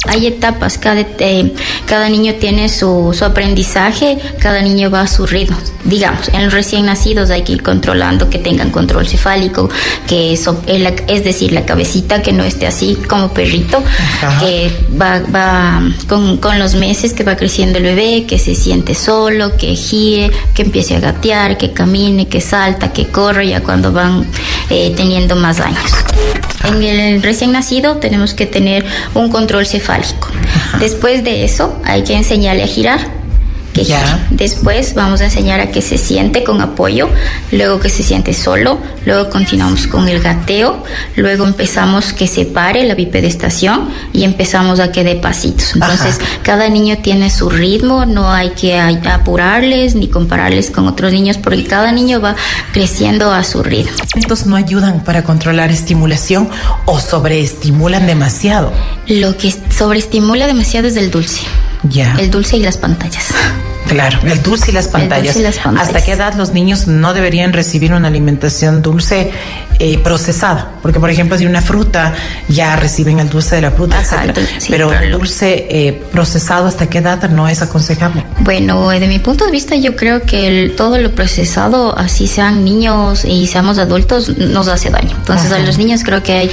Hay etapas, cada niño tiene su aprendizaje, cada niño va a su ritmo. Digamos, en los recién nacidos hay que ir controlando que tengan control cefálico, que eso, es decir, la cabecita que no esté así como perrito, que va con los meses que va creciendo el bebé, que se siente solo, que gire, que empiece a gatear, que camine, que salta, que corre ya cuando van teniendo más años. En el recién nacido tenemos que tener un control cefálico. Después de eso hay que enseñarle a girar. Después vamos a enseñar a que se siente con apoyo, luego que se siente solo, luego continuamos con el gateo, luego empezamos que se pare la bipedestación y empezamos a que dé pasitos. Entonces, cada niño tiene su ritmo, no hay que apurarles ni compararles con otros niños porque cada niño va creciendo a su ritmo. ¿Estos no ayudan para controlar estimulación o sobreestimulan demasiado? Lo que sobreestimula demasiado es el dulce. El dulce y las pantallas. Claro, el dulce y las pantallas. ¿Hasta qué edad los niños no deberían recibir una alimentación dulce procesada? Porque, por ejemplo, si una fruta ya reciben el dulce de la fruta, etcétera. Sí, pero el dulce procesado, ¿hasta qué edad no es aconsejable? Bueno, de mi punto de vista, yo creo que todo lo procesado, así sean niños y seamos adultos, nos hace daño. Entonces, a los niños creo que hay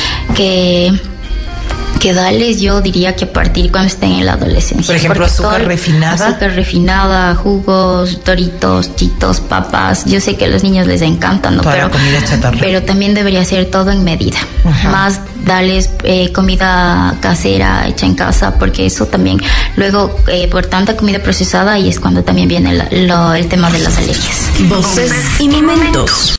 que darles, yo diría que a partir cuando estén en la adolescencia. Por ejemplo, azúcar refinada, jugos, Doritos, Chitos, papas. Yo sé que a los niños les encantan, ¿no? Toda la comida chatarra. Pero también debería ser todo en medida. Más darles comida casera hecha en casa, porque eso también, luego, por tanta comida procesada, y es cuando también viene el tema de las alergias. Voces y momentos.